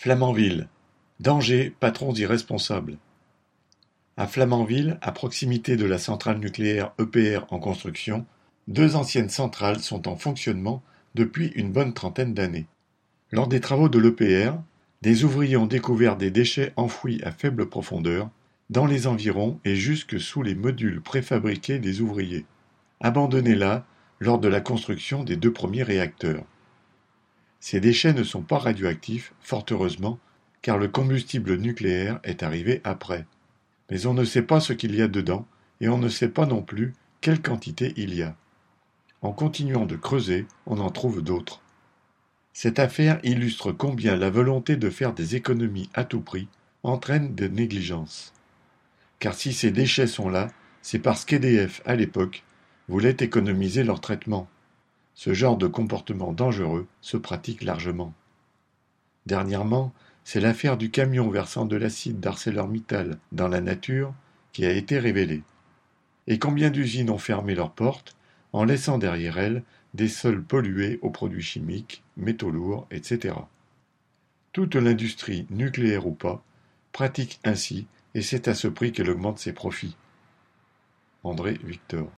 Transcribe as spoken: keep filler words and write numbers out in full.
Flamanville. Danger, patrons irresponsables. À Flamanville, à proximité de la centrale nucléaire E P R en construction, deux anciennes centrales sont en fonctionnement depuis une bonne trentaine d'années. Lors des travaux de l'E P R, des ouvriers ont découvert des déchets enfouis à faible profondeur, dans les environs et jusque sous les modules préfabriqués des ouvriers, abandonnés là lors de la construction des deux premiers réacteurs. Ces déchets ne sont pas radioactifs, fort heureusement, car le combustible nucléaire est arrivé après. Mais on ne sait pas ce qu'il y a dedans, et on ne sait pas non plus quelle quantité il y a. En continuant de creuser, on en trouve d'autres. Cette affaire illustre combien la volonté de faire des économies à tout prix entraîne des négligences. Car si ces déchets sont là, c'est parce qu'E D F, à l'époque, voulait économiser leur traitement. Ce genre de comportement dangereux se pratique largement. Dernièrement, c'est l'affaire du camion versant de l'acide d'ArcelorMittal dans la nature qui a été révélée. Et combien d'usines ont fermé leurs portes en laissant derrière elles des sols pollués aux produits chimiques, métaux lourds, et cetera. Toute l'industrie, nucléaire ou pas, pratique ainsi et c'est à ce prix qu'elle augmente ses profits. André Victor